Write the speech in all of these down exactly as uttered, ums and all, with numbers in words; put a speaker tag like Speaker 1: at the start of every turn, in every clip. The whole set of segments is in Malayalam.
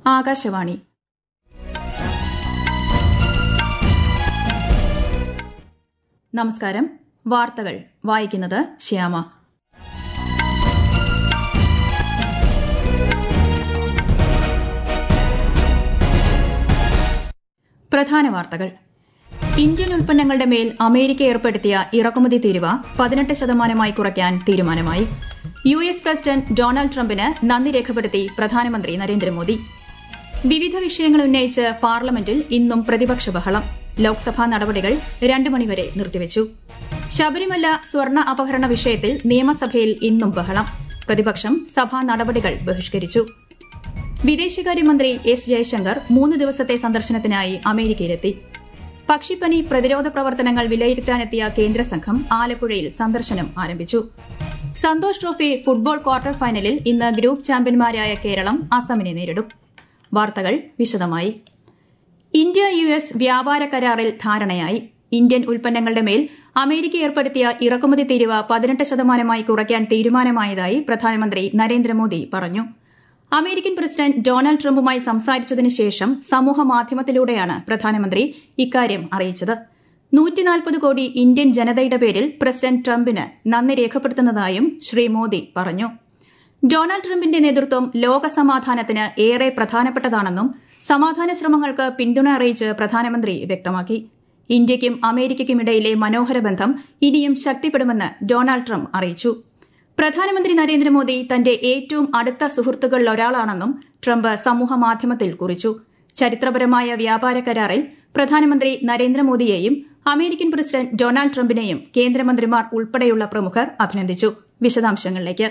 Speaker 1: ആകാശവാണി. നമസ്കാരം. വാർത്തകൾ വായിക്കുന്നത് ശ്യാമ. പ്രധാന വാർത്തകൾ. ഇന്ത്യൻ ഉൽപ്പന്നങ്ങളുടെ മേൽ അമേരിക്ക ഏർപ്പെടുത്തിയ ഇറക്കുമതി തീരുവ പതിനെട്ട് ശതമാനമായി കുറയ്ക്കാൻ തീരുമാനമായി. യു എസ് പ്രസിഡന്റ് ഡൊണാൾഡ് ട്രംപിന് നന്ദി രേഖപ്പെടുത്തി പ്രധാനമന്ത്രി നരേന്ദ്രമോദി. വിവിധ വിഷയങ്ങൾ ഉന്നയിച്ച് പാർലമെന്റിൽ ഇന്നും പ്രതിപക്ഷ ബഹളം. ലോക്സഭാ നടപടികൾ രണ്ടു മണിവരെ നിർത്തിവച്ചു. ശബരിമല സ്വർണ്ണ അപഹരണ വിഷയത്തിൽ നിയമസഭയിൽ ഇന്നും ബഹളം. പ്രതിപക്ഷം സഭാ നടപടികൾ ബഹിഷ്കരിച്ചു. വിദേശകാര്യമന്ത്രി എസ് ജയശങ്കർ മൂന്ന് ദിവസത്തെ സന്ദർശനത്തിനായി അമേരിക്കയിലെത്തി. പക്ഷിപ്പനി പ്രതിരോധ പ്രവർത്തനങ്ങൾ വിലയിരുത്താനെത്തിയ കേന്ദ്ര സംഘം ആലപ്പുഴയിൽ സന്ദർശനം ആരംഭിച്ചു. സന്തോഷ് ട്രോഫി ഫുട്ബോൾ ക്വാർട്ടർ ഫൈനലിൽ ഇന്ന് ഗ്രൂപ്പ് ചാമ്പ്യന്മാരായ കേരളം അസമിനെ നേരിടും. വാർത്തകൾ വിശദമായി. ഇന്ത്യ യു എസ് വ്യാപാര കരാറിൽ ധാരണയായി. ഇന്ത്യൻ ഉൽപ്പന്നങ്ങളുടെ മേൽ അമേരിക്ക ഏർപ്പെടുത്തിയ ഇറക്കുമതി തീരുവ പതിനെട്ട് ശതമാനമായി കുറയ്ക്കാൻ തീരുമാനമായതായി പ്രധാനമന്ത്രി നരേന്ദ്രമോദി പറഞ്ഞു. അമേരിക്കൻ പ്രസിഡന്റ് ഡൊണാൾഡ് ട്രംപുമായി സംസാരിച്ചതിനു ശേഷം സമൂഹമാധ്യമത്തിലൂടെയാണ് പ്രധാനമന്ത്രി ഇക്കാര്യം അറിയിച്ചത്. നൂറ്റിനാൽപ്പത് കോടി ഇന്ത്യൻ ജനതയുടെ പേരിൽ പ്രസിഡന്റ് ട്രംപിന് നന്ദി രേഖപ്പെടുത്തുന്നതായും ശ്രീ മോദി പറഞ്ഞു. ഡൊണാൾഡ് ട്രംപിന്റെ നേതൃത്വം ലോകസമാധാനത്തിന് ഏറെ പ്രധാനപ്പെട്ടതാണെന്നും സമാധാന ശ്രമങ്ങൾക്ക് പിന്തുണ അറിയിച്ച് പ്രധാനമന്ത്രി വ്യക്തമാക്കി. ഇന്ത്യയ്ക്കും അമേരിക്കയ്ക്കുമിടയിലെ മനോഹര ബന്ധം ഇനിയും ശക്തിപ്പെടുമെന്ന് ഡൊണാൾഡ് ട്രംപ് അറിയിച്ചു. പ്രധാനമന്ത്രി നരേന്ദ്രമോദി തന്റെ ഏറ്റവും അടുത്ത സുഹൃത്തുക്കളിലൊരാളാണെന്നും ട്രംപ് സമൂഹമാധ്യമത്തിൽ കുറിച്ചു. ചരിത്രപരമായ വ്യാപാര കരാറിൽ പ്രധാനമന്ത്രി നരേന്ദ്രമോദിയെയും അമേരിക്കൻ പ്രസിഡന്റ് ഡൊണാൾഡ് ട്രംപിനെയും കേന്ദ്രമന്ത്രിമാർ ഉൾപ്പെടെയുള്ള പ്രമുഖർ അഭിനന്ദിച്ചു. വിശദാംശങ്ങളിലേക്ക്.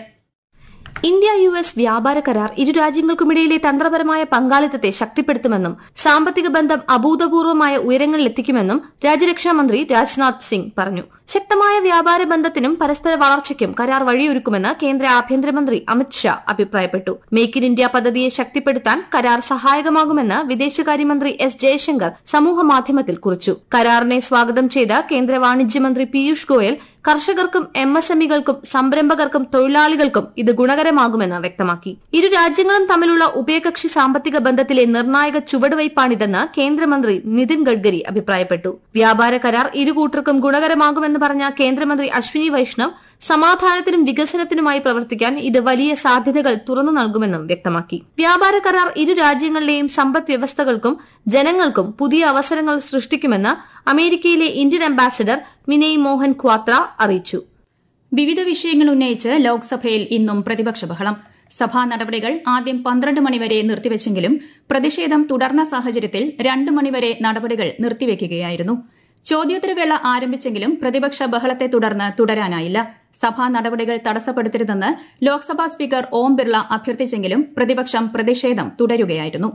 Speaker 2: ഇന്ത്യ യു എസ് വ്യാപാര കരാർ ഇരു രാജ്യങ്ങൾക്കുമിടയിലെ തന്ത്രപരമായ പങ്കാളിത്തത്തെ ശക്തിപ്പെടുത്തുമെന്നും സാമ്പത്തിക ബന്ധം അഭൂതപൂർവമായ ഉയരങ്ങളിലെത്തിക്കുമെന്നും രാജ്യരക്ഷാമന്ത്രി രാജ്നാഥ് സിംഗ് പറഞ്ഞു. ശക്തമായ വ്യാപാര ബന്ധത്തിനും പരസ്പര വളർച്ചയ്ക്കും കരാർ വഴിയൊരുക്കുമെന്ന് കേന്ദ്ര ആഭ്യന്തരമന്ത്രി അമിത് ഷാ അഭിപ്രായപ്പെട്ടു. മേക്ക് ഇൻ ഇന്ത്യ പദ്ധതിയെ ശക്തിപ്പെടുത്താൻ കരാർ സഹായകമാകുമെന്ന് വിദേശകാര്യമന്ത്രി എസ് ജയശങ്കർ സമൂഹമാധ്യമത്തിൽ കുറിച്ചു. കരാറിനെ സ്വാഗതം ചെയ്ത കേന്ദ്ര വാണിജ്യമന്ത്രി പീയൂഷ് ഗോയൽ കർഷകർക്കും എം എസ് എം ഇകൾക്കും സംരംഭകർക്കും തൊഴിലാളികൾക്കും ഇത് ഗുണകരമാകുമെന്ന് വ്യക്തമാക്കി. ഇരു രാജ്യങ്ങളും തമ്മിലുള്ള ഉഭയകക്ഷി സാമ്പത്തിക ബന്ധത്തിലെ നിർണായക ചുവടുവയ്പാണിതെന്ന് കേന്ദ്രമന്ത്രി നിതിൻ ഗഡ്കരി അഭിപ്രായപ്പെട്ടു. വ്യാപാര കരാർ ഇരുകൂട്ടർക്കും ഗുണകരമാകുമെന്ന് പറഞ്ഞ കേന്ദ്രമന്ത്രി അശ്വിനി വൈഷ്ണവ് സമാധാനത്തിനും വികസനത്തിനുമായി പ്രവർത്തിക്കാൻ ഇത് വലിയ സാധ്യതകൾ തുറന്നു നൽകുമെന്നും വ്യക്തമാക്കി. വ്യാപാര കരാർ ഇരു രാജ്യങ്ങളിലെയും സമ്പദ് വ്യവസ്ഥകൾക്കും ജനങ്ങൾക്കും പുതിയ അവസരങ്ങൾ സൃഷ്ടിക്കുമെന്ന് അമേരിക്കയിലെ ഇന്ത്യൻ അംബാസിഡർ വിനയ് മോഹൻ ക്വാത്ര അറിയിച്ചു.
Speaker 1: വിവിധ വിഷയങ്ങൾ ഉന്നയിച്ച് ലോക്സഭയിൽ ഇന്നും പ്രതിപക്ഷ ബഹളം. സഭാ നടപടികൾ ആദ്യം പന്ത്രണ്ട് മണിവരെ നിർത്തിവെച്ചെങ്കിലും പ്രതിഷേധം തുടർന്ന സാഹചര്യത്തിൽ രണ്ട് മണിവരെ നടപടികൾ നിർത്തിവെക്കുകയായിരുന്നു. ചോദ്യോത്തരവേള ആരംഭിച്ചെങ്കിലും പ്രതിപക്ഷ ബഹളത്തെ തുടർന്ന് തുടരാനായില്ല. സഭാ നടപടികൾ തടസ്സപ്പെടുത്തരുതെന്ന് ലോക്സഭാ സ്പീക്കർ ഓം ബിർള അഭ്യർത്ഥിച്ചെങ്കിലും പ്രതിപക്ഷം പ്രതിഷേധം തുടരുകയായിരുന്നു.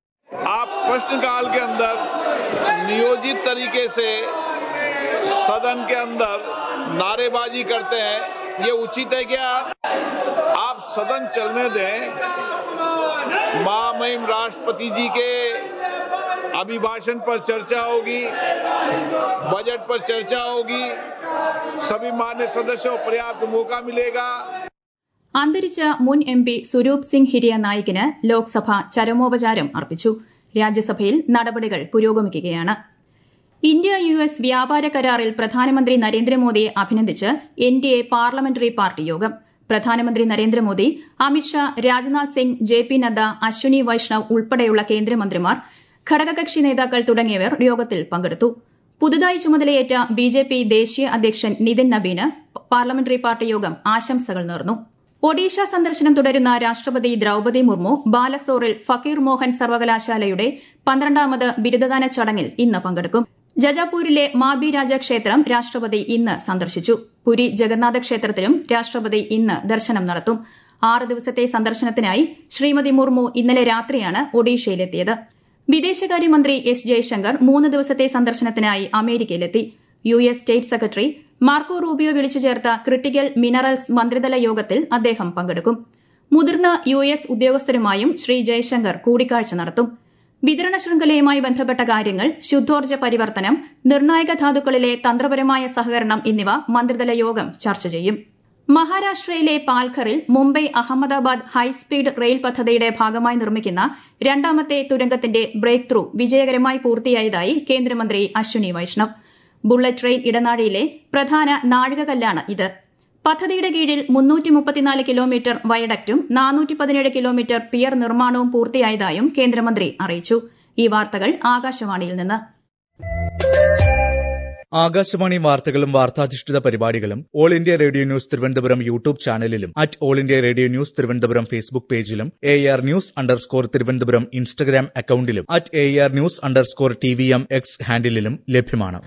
Speaker 3: प्रश्नकाल के अंदर नियोजित तरीके से सदन के अंदर नारेबाजी करते हैं, ये उचित है क्या? आप सदन चलने दें. महामहिम राष्ट्रपति जी के अभिभाषण पर चर्चा होगी, बजट पर चर्चा होगी, सभी मान्य सदस्यों को पर्याप्त मौका मिलेगा.
Speaker 1: അന്തരിച്ച മുൻ എം പി സ്വരൂപ് സിംഗ് ഹിരിയ നായിക്കിന് ലോക്സഭ ചരമോപചാരം അർപ്പിച്ചു. രാജ്യസഭയിൽ നടപടികൾ പുരോഗമിക്കുകയാണ്. ഇന്ത്യ യു എസ് വ്യാപാര കരാറിൽ പ്രധാനമന്ത്രി നരേന്ദ്രമോദിയെ അഭിനന്ദിച്ച് N D A parliamentary party യോഗം. പ്രധാനമന്ത്രി നരേന്ദ്രമോദി, അമിത്ഷാ, രാജ്നാഥ് സിംഗ്, ജെ പി നദ്ദ, അശ്വിനി വൈഷ്ണവ് ഉൾപ്പെടെയുള്ള കേന്ദ്രമന്ത്രിമാർ, ഘടകകക്ഷി നേതാക്കൾ തുടങ്ങിയവർ യോഗത്തിൽ പങ്കെടുത്തു. പുതുതായി ചുമതലയേറ്റ ബി ജെ പി ദേശീയ അധ്യക്ഷൻ നിതിൻ നബീന് പാർലമെന്ററി പാർട്ടി യോഗം ആശംസകൾ നേർന്നു. ഒഡീഷ സന്ദർശനം തുടരുന്ന രാഷ്ട്രപതി ദ്രൌപദി മുർമു ബാലസോറിൽ ഫക്കീർ മോഹൻ സർവകലാശാലയുടെ പന്ത്രണ്ടാമത് ബിരുദദാന ചടങ്ങിൽ ഇന്ന് പങ്കെടുക്കും. ജജാപൂരിലെ മാബി രാജ ക്ഷേത്രം രാഷ്ട്രപതി ഇന്ന് സന്ദർശിച്ചു. പുരി ജഗന്നാഥ ക്ഷേത്രത്തിലും രാഷ്ട്രപതി ഇന്ന് ദർശനം നടത്തും. ആറ് ദിവസത്തെ സന്ദർശനത്തിനായി ശ്രീമതി മുർമു ഇന്നലെ രാത്രിയാണ് ഒഡീഷയിലെത്തിയത്. വിദേശകാര്യമന്ത്രി എസ് ജയശങ്കർ മൂന്ന് ദിവസത്തെ സന്ദർശനത്തിനായി അമേരിക്കയിലെത്തി. U S state secretary Marco Rubio വിളിച്ചു ചേർത്ത ക്രിട്ടിക്കൽ മിനറൽസ് മന്ത്രിതല യോഗത്തിൽ അദ്ദേഹം പങ്കെടുക്കും. മുതിർന്ന യു എസ് ഉദ്യോഗസ്ഥരുമായും ശ്രീ ജയശങ്കർ കൂടിക്കാഴ്ച നടത്തും. വിതരണ ശൃംഖലയുമായി ബന്ധപ്പെട്ട കാര്യങ്ങൾ, ശുദ്ധോർജ്ജ പരിവർത്തനം, നിർണായക ധാതുക്കളിലെ തന്ത്രപരമായ സഹകരണം എന്നിവ മന്ത്രിതല യോഗം ചർച്ച ചെയ്യും. മഹാരാഷ്ട്രയിലെ പാൽഘറിൽ മുംബൈ അഹമ്മദാബാദ് ഹൈസ്പീഡ് റെയിൽ പദ്ധതിയുടെ ഭാഗമായി നിർമ്മിക്കുന്ന രണ്ടാമത്തെ തുരങ്കത്തിന്റെ ബ്രേക്ക് ത്രൂ വിജയകരമായി പൂർത്തിയായതായി കേന്ദ്രമന്ത്രി അശ്വിനി വൈഷ്ണവ്. ബുള്ളറ്റ് ട്രെയിൻ ഇടനാഴിയിലെ പ്രധാന നാഴികകല്ലാണ് ഇത്. പദ്ധതിയുടെ കീഴിൽ മുന്നൂറ്റി മുപ്പത്തിനാല് കിലോമീറ്റർ വയഡക്റ്റും നാനൂറ്റി പതിനേഴ് കിലോമീറ്റർ പിയർ നിർമ്മാണവും പൂർത്തിയായതായും കേന്ദ്രമന്ത്രി അറിയിച്ചു. ഈ വാർത്തകൾ ആകാശവാണിയിൽ നിന്ന്.
Speaker 4: ആകാശവാണി വാർത്തകളും വാർത്താധിഷ്ഠിത പരിപാടികളും all India radio news Thiruvananthapuram YouTube ചാനലിലും at all India radio news Thiruvananthapuram Facebook പേജിലും A R news underscore Thiruvananthapuram Instagram അക്കൌണ്ടിലും at A R news underscore T V M X ഹാൻഡിലും ലഭ്യമാണ്.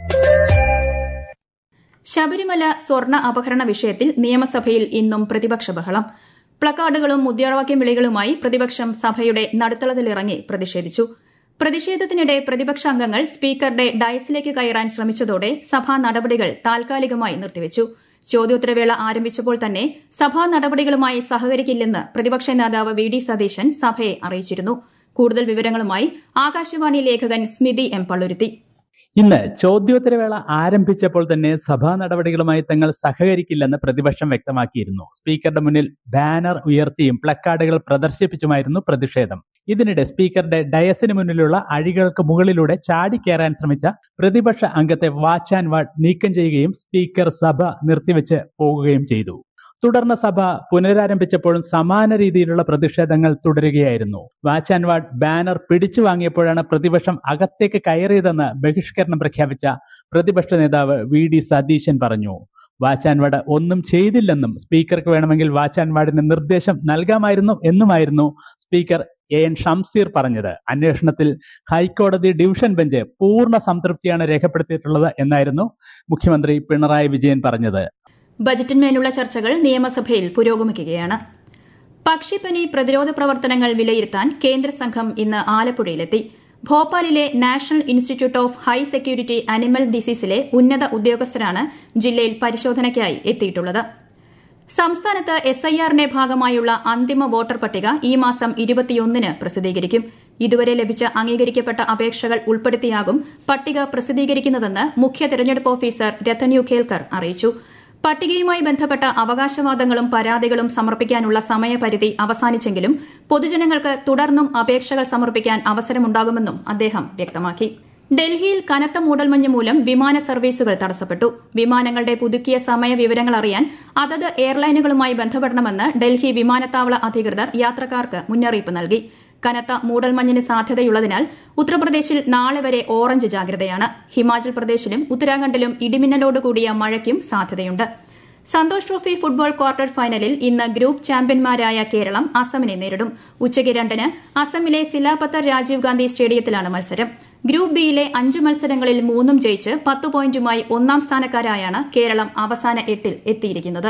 Speaker 1: ശബരിമല സ്വർണ്ണ അപഹരണ വിഷയത്തിൽ നിയമസഭയിൽ ഇന്നും പ്രതിപക്ഷ ബഹളം. പ്ലക്കാർഡുകളും മുദ്രാവാക്യം വിളികളുമായി പ്രതിപക്ഷം സഭയുടെ നടുത്തളത്തിലിറങ്ങി പ്രതിഷേധിച്ചു. പ്രതിഷേധത്തിനിടെ പ്രതിപക്ഷ അംഗങ്ങൾ സ്പീക്കറുടെ ഡയസിലേക്ക് കയറാൻ ശ്രമിച്ചതോടെ സഭാ നടപടികൾ താൽക്കാലികമായി നിർത്തിവച്ചു. ചോദ്യോത്തരവേള ആരംഭിച്ചപ്പോൾ തന്നെ സഭാ നടപടികളുമായി സഹകരിക്കില്ലെന്ന് പ്രതിപക്ഷ നേതാവ് വി ഡി സതീശൻ സഭയെ അറിയിച്ചിരുന്നു. കൂടുതൽ വിവരങ്ങളുമായി ആകാശവാണി ലേഖകൻ സ്മിതി എം പള്ളുരുത്തി.
Speaker 5: ഇന്ന് ചോദ്യോത്തരവേള ആരംഭിച്ചപ്പോൾ തന്നെ സഭാ നടപടികളുമായി തങ്ങൾ സഹകരിക്കില്ലെന്ന് പ്രതിപക്ഷം വ്യക്തമാക്കിയിരുന്നു. സ്പീക്കറുടെ മുന്നിൽ ബാനർ ഉയർത്തിയും പ്ലക്കാർഡുകൾ പ്രദർശിപ്പിച്ചുമായിരുന്നു പ്രതിഷേധം. ഇതിനിടെ സ്പീക്കറുടെ ഡയസിന് മുന്നിലുള്ള അഴികൾക്ക് മുകളിലൂടെ ചാടിക്കയറാൻ ശ്രമിച്ച പ്രതിപക്ഷ അംഗത്തെ വാച്ച് ആൻഡ് വാർഡ് നീക്കം ചെയ്യുകയും സ്പീക്കർ സഭ നിർത്തിവെച്ച് പോകുകയും ചെയ്തു. തുടർന്ന് സഭ പുനരാരംഭിച്ചപ്പോഴും സമാന രീതിയിലുള്ള പ്രതിഷേധങ്ങൾ തുടരുകയായിരുന്നു. വാച്ച് ആൻഡ് വാർഡ് ബാനർ പിടിച്ചു വാങ്ങിയപ്പോഴാണ് പ്രതിപക്ഷം അകത്തേക്ക് കയറിയതെന്ന് ബഹിഷ്കരണം പ്രഖ്യാപിച്ച പ്രതിപക്ഷ നേതാവ് വി ഡി സതീശൻ പറഞ്ഞു. വാച്ച് ആൻഡ് വാർഡ് ഒന്നും ചെയ്തില്ലെന്നും സ്പീക്കർക്ക് വേണമെങ്കിൽ വാച്ച് ആൻഡ് വാർഡിന് നിർദ്ദേശം നൽകാമായിരുന്നു എന്നുമായിരുന്നു സ്പീക്കർ എ എൻ ഷംസീർ പറഞ്ഞത്. അന്വേഷണത്തിൽ ഹൈക്കോടതി ഡിവിഷൻ ബെഞ്ച് പൂർണ്ണ സംതൃപ്തിയാണ് രേഖപ്പെടുത്തിയിട്ടുള്ളത് എന്നായിരുന്നു മുഖ്യമന്ത്രി പിണറായി വിജയൻ പറഞ്ഞത്.
Speaker 1: ബജറ്റിന്മേലുള്ള ചർച്ചകൾ നിയമസഭയിൽ പുരോഗമിക്കുകയാണ്. പക്ഷിപ്പനി പ്രതിരോധ പ്രവർത്തനങ്ങൾ വിലയിരുത്താൻ കേന്ദ്ര സംഘം ഇന്ന് ആലപ്പുഴയിലെത്തി. ഭോപ്പാലിലെ national institute of high security animal ഡിസീസിലെ ഉന്നത ഉദ്യോഗസ്ഥരാണ് ജില്ലയിൽ പരിശോധനയ്ക്കായി എത്തിയിട്ടുള്ളത്. സംസ്ഥാനത്ത് എസ് ഐ ആറിന്റെ ഭാഗമായുള്ള അന്തിമ വോട്ടർ പട്ടിക ഈ മാസം ഇരുപത്തിയൊന്നിന് പ്രസിദ്ധീകരിക്കും. ഇതുവരെ ലഭിച്ച അംഗീകരിക്കപ്പെട്ട അപേക്ഷകൾ ഉൾപ്പെടുത്തിയാകും പട്ടിക പ്രസിദ്ധീകരിക്കുന്നതെന്ന് മുഖ്യ തെരഞ്ഞെടുപ്പ് ഓഫീസർ രത്തന്യു ഖേൽക്കർ അറിയിച്ചു. പട്ടികയുമായി ബന്ധപ്പെട്ട അവകാശവാദങ്ങളും പരാതികളും സമർപ്പിക്കാനുള്ള സമയപരിധി അവസാനിച്ചെങ്കിലും പൊതുജനങ്ങൾക്ക് തുടർന്നും അപേക്ഷകൾ സമർപ്പിക്കാൻ അവസരമുണ്ടാകുമെന്നും അദ്ദേഹം വ്യക്തമാക്കി. ഡൽഹിയിൽ കനത്ത മൂടൽമഞ്ഞ് മൂലം വിമാന സർവീസുകൾ തടസ്സപ്പെട്ടു. വിമാനങ്ങളുടെ പുതുക്കിയ സമയ വിവരങ്ങൾ അറിയാൻ അതത് എയർലൈനുകളുമായി ബന്ധപ്പെടണമെന്ന് ഡൽഹി വിമാനത്താവള അധികൃതർ യാത്രക്കാർക്ക് മുന്നറിയിപ്പ് നൽകി. കനത്ത മൂടൽമഞ്ഞിന് സാധ്യതയുള്ളതിനാൽ ഉത്തർപ്രദേശിൽ നാളെ വരെ ഓറഞ്ച് ജാഗ്രതയാണ്. ഹിമാചൽ പ്രദേശിലും ഉത്തരാഖണ്ഡിലും ഇടിമിന്നലോടുകൂടിയ മഴയ്ക്കും സാധ്യതയുണ്ട്. സന്തോഷ് ട്രോഫി ഫുട്ബോൾ ക്വാർട്ടർ ഫൈനലിൽ ഇന്ന് ഗ്രൂപ്പ് ചാമ്പ്യന്മാരായ കേരളം അസമിനെ നേരിടും. ഉച്ചയ്ക്ക് രണ്ടിന് അസമിലെ സിലാപത്തർ രാജീവ് ഗാന്ധി സ്റ്റേഡിയത്തിലാണ് മത്സരം. ഗ്രൂപ്പ് ബിയിലെ അഞ്ച് മത്സരങ്ങളിൽ മൂന്നും ജയിച്ച് പത്ത് പോയിന്റുമായി ഒന്നാം സ്ഥാനക്കാരായാണ് കേരളം അവസാന എട്ടിൽ എത്തിയിരിക്കുന്നത്.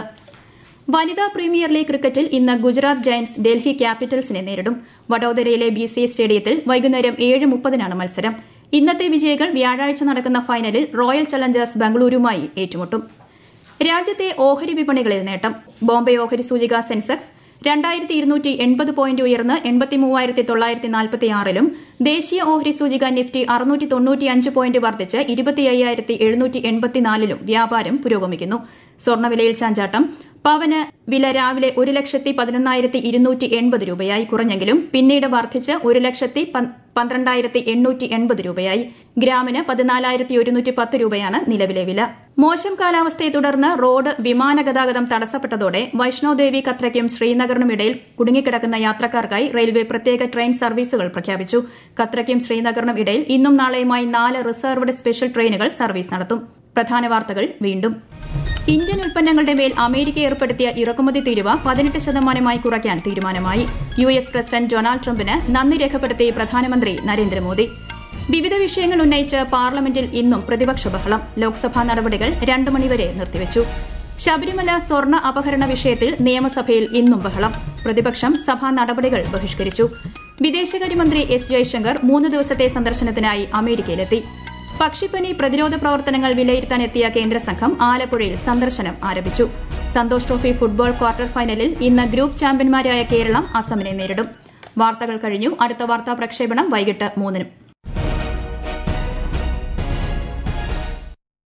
Speaker 1: വനിതാ പ്രീമിയർ ലീഗ് ക്രിക്കറ്റിൽ ഇന്ന് ഗുജറാത്ത് ജയന്റ്സ് ഡൽഹി ക്യാപിറ്റൽസിനെ നേരിടും. വഡോദരയിലെ ബി സി എ സ്റ്റേഡിയത്തിൽ വൈകുന്നേരം ഏഴ് മുപ്പതിനാണ് മത്സരം. ഇന്നത്തെ വിജയികൾ വ്യാഴാഴ്ച നടക്കുന്ന ഫൈനലിൽ റോയൽ ചലഞ്ചേഴ്സ് ബംഗളൂരുവുമായി ഏറ്റുമുട്ടും. രാജ്യത്തെ ഓഹരി വിപണികളിൽ നേട്ടം. ബോംബെ ഓഹരി സൂചിക സെൻസെക്സ് രണ്ടായിരത്തി ഇരുന്നൂറ്റി എൺപത് പോയിന്റ് ഉയർന്ന് എൺപത്തി മൂവായിരത്തി തൊള്ളായിരത്തി നാൽപ്പത്തി ആറിലും ദേശീയ ഓഹരി സൂചിക നിഫ്റ്റി അറുന്നൂറ്റി തൊണ്ണൂറ്റി അഞ്ച് പോയിന്റ് വർദ്ധിച്ച് ഇരുപത്തി അയ്യായിരത്തി എഴുന്നൂറ്റി എൺപത്തിനാലിലും വ്യാപാരം പുരോഗമിക്കുന്നു. സ്വർണ്ണവിലയിൽ ചാഞ്ചാട്ടം. പവന് വില രാവിലെ ഒരു ലക്ഷത്തി പതിനൊന്നായിരത്തി ഇരുന്നൂറ്റി എൺപത് രൂപയായി കുറഞ്ഞെങ്കിലും പിന്നീട് വർദ്ധിച്ച് ഒരു ലക്ഷത്തി പന്ത്രണ്ടായിരത്തി എണ്ണൂറ്റി എൺപത് രൂപയായി. ഗ്രാമിന് പതിനാലായിരത്തി ഒരുന്നൂറ്റി പത്ത് രൂപയാണ് നിലവിലെ വില. മോശം കാലാവസ്ഥയെ തുടർന്ന് റോഡ് വിമാന ഗതാഗതം തടസ്സപ്പെട്ടതോടെ വൈഷ്ണോദേവി കത്രയ്ക്കും ശ്രീനഗറിനുമിടയിൽ കുടുങ്ങിക്കിടക്കുന്ന യാത്രക്കാർക്കായി റെയിൽവേ പ്രത്യേക ട്രെയിൻ സർവീസുകൾ പ്രഖ്യാപിച്ചു. കത്രയ്ക്കും ശ്രീനഗറിനും ഇടയിൽ ഇന്നും നാളെയുമായി നാല് റിസർവ്ഡ് സ്പെഷ്യൽ ട്രെയിനുകൾ സർവീസ് നടത്തും. പ്രധാന വാർത്തകൾ വീണ്ടും. ഇന്ത്യൻ ഉൽപ്പന്നങ്ങളുടെ മേൽ അമേരിക്ക ഏർപ്പെടുത്തിയ ഇറക്കുമതി തീരുവ പതിനെട്ട് ശതമാനമായി കുറയ്ക്കാൻ തീരുമാനമായി. യു എസ് പ്രസിഡന്റ് ഡൊണാൾഡ് ട്രംപിന് നന്ദി രേഖപ്പെടുത്തി പ്രധാനമന്ത്രി നരേന്ദ്രമോദി. വിവിധ വിഷയങ്ങൾ ഉന്നയിച്ച് പാർലമെന്റിൽ ഇന്നും പ്രതിപക്ഷ ബഹളം. ലോക്സഭാ നടപടികൾ രണ്ടു മണിവരെ നിർത്തിവച്ചു. ശബരിമല സ്വർണ്ണ അപഹരണ വിഷയത്തിൽ നിയമസഭയിൽ ഇന്നും ബഹളം. പ്രതിപക്ഷം സഭാ നടപടികൾ ബഹിഷ്കരിച്ചു. വിദേശകാര്യമന്ത്രി എസ് ജയശങ്കർ മൂന്ന് ദിവസത്തെ സന്ദർശനത്തിനായി അമേരിക്കയിലെത്തി. പക്ഷിപ്പനി പ്രതിരോധ പ്രവർത്തനങ്ങൾ വിലയിരുത്താനെത്തിയ കേന്ദ്ര സംഘം ആലപ്പുഴയിൽ സന്ദർശനം ആരംഭിച്ചു. സന്തോഷ് ട്രോഫി ഫുട്ബോൾ ക്വാർട്ടർ ഫൈനലിൽ ഇന്ന് ഗ്രൂപ്പ് ചാമ്പ്യന്മാരായ കേരളം അസമിനെ നേരിടും. വാർത്തകൾ കഴിഞ്ഞു. അടുത്ത വാർത്താ പ്രക്ഷേപണം വൈകിട്ട് മൂന്നിനും.